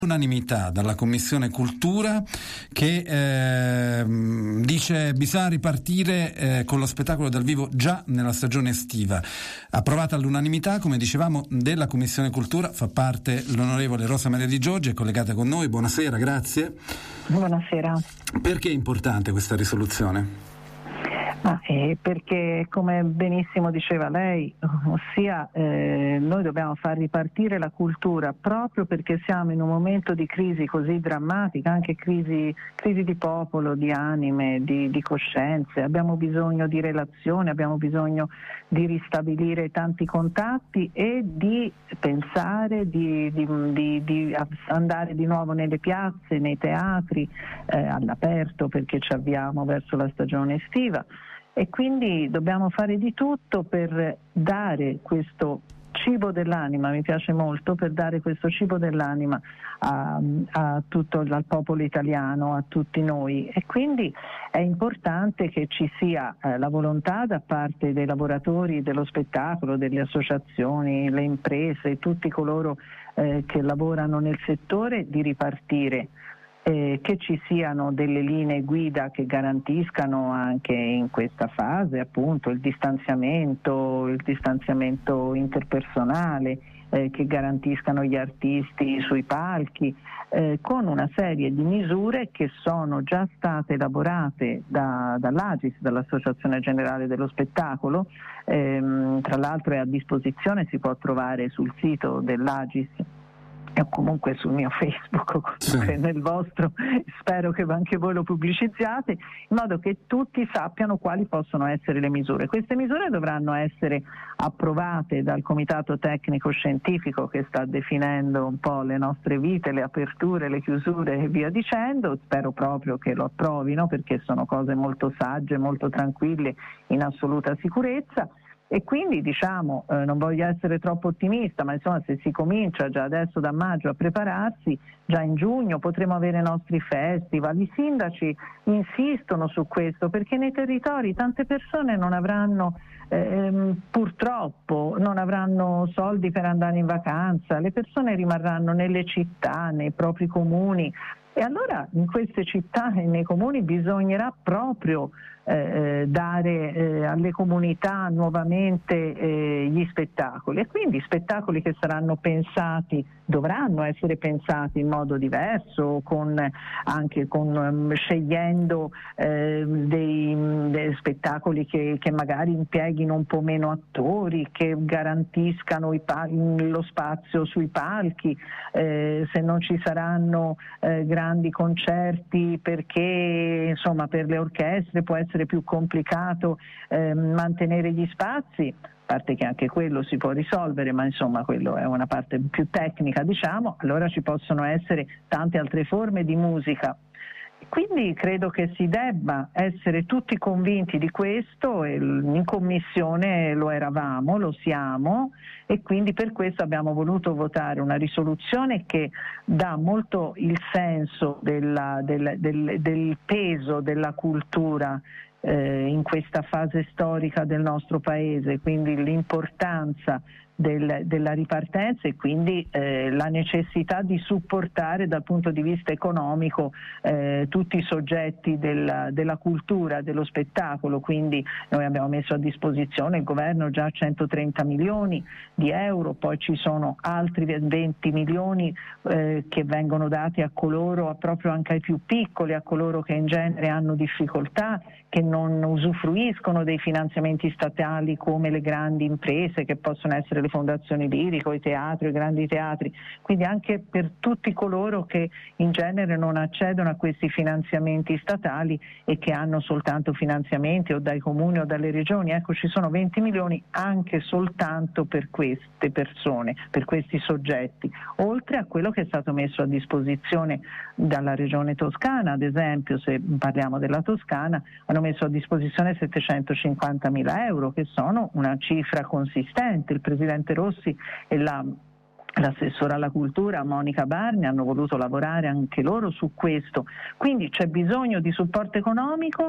Unanimità dalla Commissione Cultura che dice bisogna ripartire con lo spettacolo dal vivo già nella stagione estiva. Approvata all'unanimità, come dicevamo, della Commissione Cultura fa parte l'onorevole Rosa Maria Di Giorgi, è collegata con noi. Buonasera, grazie. Buonasera. Perché è importante questa risoluzione? Perché, come benissimo diceva lei, ossia noi dobbiamo far ripartire la cultura proprio perché siamo in un momento di crisi così drammatica, anche crisi di popolo, di anime, di coscienze. Abbiamo bisogno di relazioni, abbiamo bisogno di ristabilire tanti contatti e di pensare, di andare di nuovo nelle piazze, nei teatri, all'aperto, perché ci avviamo verso la stagione estiva. E quindi dobbiamo fare di tutto per dare questo cibo dell'anima, mi piace molto, per dare questo cibo dell'anima al popolo italiano, a tutti noi, e quindi è importante che ci sia la volontà da parte dei lavoratori dello spettacolo, delle associazioni, le imprese, tutti coloro che lavorano nel settore, di ripartire. Che ci siano delle linee guida che garantiscano anche in questa fase appunto il distanziamento interpersonale, che garantiscano gli artisti sui palchi, con una serie di misure che sono già state elaborate dall'AGIS, dall'Associazione Generale dello Spettacolo. Tra l'altro è a disposizione, si può trovare sul sito dell'AGIS o comunque sul mio Facebook o comunque nel vostro, spero che anche voi lo pubblicizzate, in modo che tutti sappiano quali possono essere le misure. Queste misure dovranno essere approvate dal Comitato Tecnico Scientifico che sta definendo un po' le nostre vite, le aperture, le chiusure e via dicendo. Spero proprio che lo approvino, perché sono cose molto sagge, molto tranquille, in assoluta sicurezza. E quindi non voglio essere troppo ottimista, ma insomma se si comincia già adesso da maggio a prepararsi, già in giugno potremo avere i nostri festival. I sindaci insistono su questo perché nei territori tante persone non avranno, purtroppo, non avranno soldi per andare in vacanza, le persone rimarranno nelle città, nei propri comuni. E allora in queste città e nei comuni bisognerà proprio dare alle comunità nuovamente gli spettacoli, e quindi spettacoli che saranno pensati, dovranno essere pensati in modo diverso, scegliendo dei spettacoli che magari impieghino un po' meno attori, che garantiscano lo spazio sui palchi, se non ci saranno grandi concerti perché insomma per le orchestre può essere più complicato mantenere gli spazi, a parte che anche quello si può risolvere, ma insomma quello è una parte più tecnica, allora ci possono essere tante altre forme di musica. Quindi credo che si debba essere tutti convinti di questo, e in commissione lo eravamo, lo siamo, e quindi per questo abbiamo voluto votare una risoluzione che dà molto il senso del peso della cultura in questa fase storica del nostro paese, quindi l'importanza della ripartenza e quindi la necessità di supportare dal punto di vista economico tutti i soggetti della cultura, dello spettacolo. Quindi noi abbiamo messo a disposizione, il governo, già 130 milioni di euro, poi ci sono altri 20 milioni che vengono dati a coloro, proprio anche ai più piccoli, a coloro che in genere hanno difficoltà, che non usufruiscono dei finanziamenti statali come le grandi imprese, che possono essere le fondazioni lirico, i teatri, i grandi teatri. Quindi anche per tutti coloro che in genere non accedono a questi finanziamenti statali e che hanno soltanto finanziamenti o dai comuni o dalle regioni, ecco, ci sono 20 milioni anche soltanto per queste persone, per questi soggetti, oltre a quello che è stato messo a disposizione dalla regione Toscana. Ad esempio, se parliamo della Toscana, hanno messo a disposizione 750.000 euro, che sono una cifra consistente. Il presidente Rossi e l'assessora alla cultura Monica Barni hanno voluto lavorare anche loro su questo, quindi c'è bisogno di supporto economico,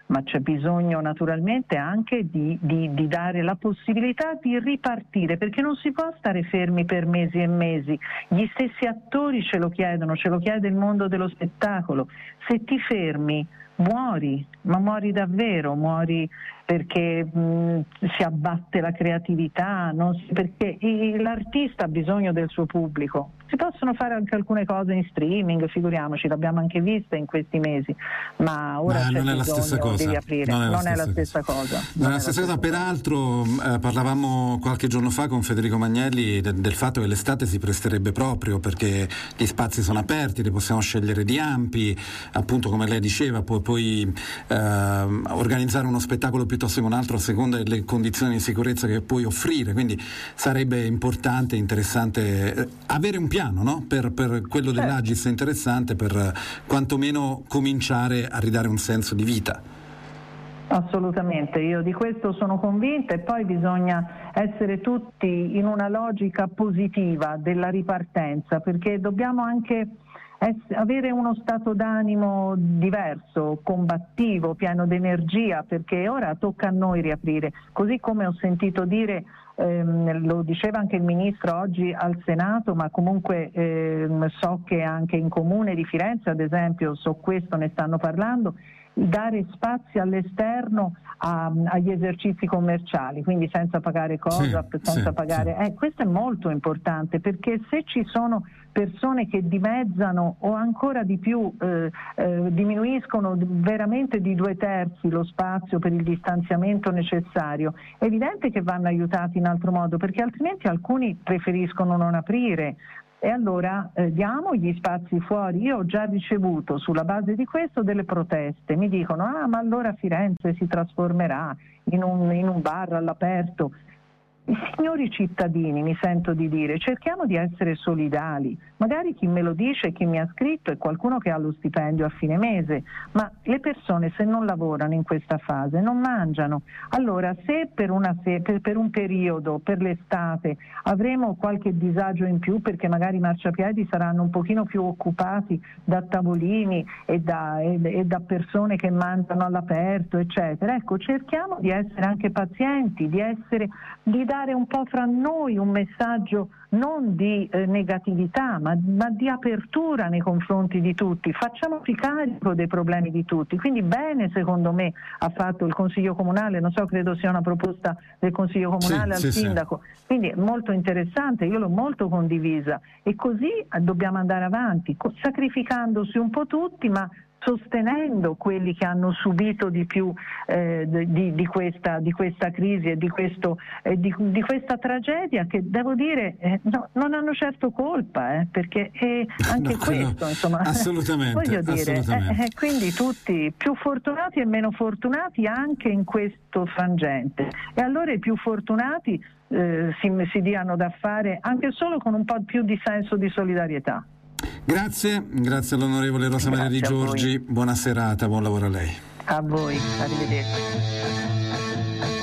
ma c'è bisogno naturalmente anche di dare la possibilità di ripartire, perché non si può stare fermi per mesi e mesi. Gli stessi attori ce lo chiedono, ce lo chiede il mondo dello spettacolo. Se ti fermi muori, ma muori davvero, muori perché si abbatte la creatività, perché l'artista ha bisogno del suo pubblico. Si possono fare anche alcune cose in streaming, figuriamoci, l'abbiamo anche vista in questi mesi, ma ora c'è non è la stessa cosa. di riaprire. Non è la stessa cosa. Non è la stessa cosa. Peraltro parlavamo qualche giorno fa con Federico Magnelli del fatto che l'estate si presterebbe proprio perché gli spazi sono aperti, li possiamo scegliere di ampi, appunto come lei diceva, puoi organizzare uno spettacolo piuttosto che un altro a seconda delle condizioni di sicurezza che puoi offrire, quindi sarebbe importante, interessante avere un piano, no? Per quello dell'Agis è interessante, per quantomeno cominciare a ridare un senso di vita. Assolutamente, io di questo sono convinta, e poi bisogna essere tutti in una logica positiva della ripartenza, perché dobbiamo anche avere uno stato d'animo diverso, combattivo, pieno di energia, perché ora tocca a noi riaprire, così come ho sentito dire, lo diceva anche il Ministro oggi al Senato, ma comunque so che anche in Comune di Firenze, ad esempio, questo ne stanno parlando, dare spazi all'esterno agli esercizi commerciali, quindi senza pagare COSAP, senza pagare. Sì. Questo è molto importante, perché se ci sono persone che dimezzano o ancora di più diminuiscono veramente di 2/3 lo spazio per il distanziamento necessario, è evidente che vanno aiutati in altro modo, perché altrimenti alcuni preferiscono non aprire. E allora diamo gli spazi fuori. Io ho già ricevuto sulla base di questo delle proteste, mi dicono ma allora Firenze si trasformerà in un bar all'aperto. Signori cittadini, mi sento di dire, cerchiamo di essere solidali. Magari chi me lo dice, chi mi ha scritto è qualcuno che ha lo stipendio a fine mese, ma le persone se non lavorano in questa fase non mangiano. Allora se per un periodo, per l'estate, avremo qualche disagio in più perché magari i marciapiedi saranno un pochino più occupati da tavolini e da persone che mangiano all'aperto, eccetera, ecco, cerchiamo di essere anche pazienti, di dare un po' fra noi un messaggio non di negatività, ma di apertura nei confronti di tutti. Facciamoci carico dei problemi di tutti. Quindi bene, secondo me, ha fatto il Consiglio Comunale, non so, credo sia una proposta del Consiglio Comunale al sindaco. Sì. Quindi molto interessante, io l'ho molto condivisa. E così dobbiamo andare avanti, sacrificandosi un po' tutti, ma sostenendo quelli che hanno subito di più di questa crisi e di questa tragedia, che devo dire non hanno certo colpa, perché anche questo insomma assolutamente, voglio dire, assolutamente. Quindi tutti più fortunati e meno fortunati anche in questo frangente, e allora i più fortunati si diano da fare anche solo con un po' più di senso di solidarietà. Grazie all'onorevole Rosa Maria Di Giorgi, buona serata, buon lavoro a lei. A voi, arrivederci.